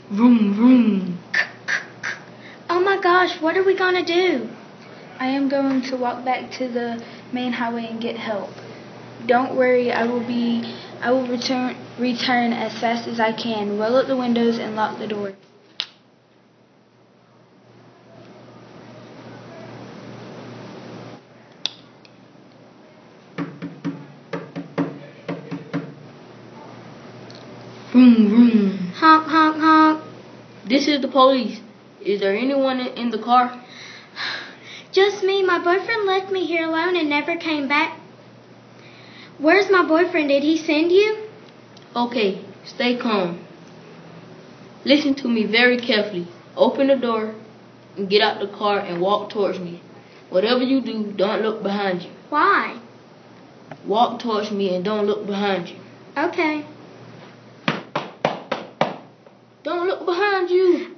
Vroom, vroom. Oh my gosh, what are we gonna do? I am going to walk back to the main highway and get help. Don't worry, I will return as fast as I can. Roll up the windows and lock the door. Vroom, vroom. Honk, honk, honk. This is the police. Is there anyone in the car? Just me. My boyfriend left me here alone and never came back. Where's my boyfriend? Did he send you? Okay, stay calm. Listen to me very carefully. Open the door and get out the car and walk towards me. Whatever you do, don't look behind you. Why? Walk towards me and don't look behind you. Okay. Don't look behind you.